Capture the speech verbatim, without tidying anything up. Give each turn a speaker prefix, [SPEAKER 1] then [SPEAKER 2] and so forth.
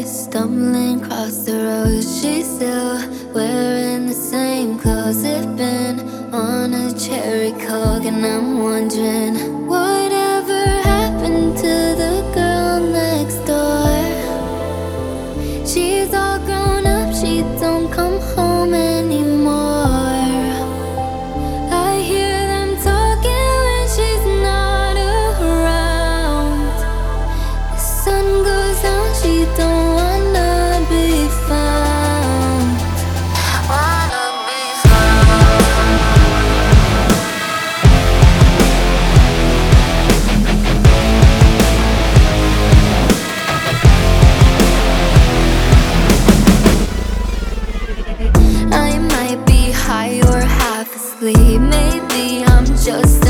[SPEAKER 1] Stumbling across the road, she's still wearing the same clothes. It's been on a cherry coke, and I'm wondering whatever happened to the girl next door. She's all grown up, she don't come home anymore. I hear them talking when she's not around. The sun goes down, she don't wanna be found. Wanna be found. I might be high or half asleep. Maybe I'm just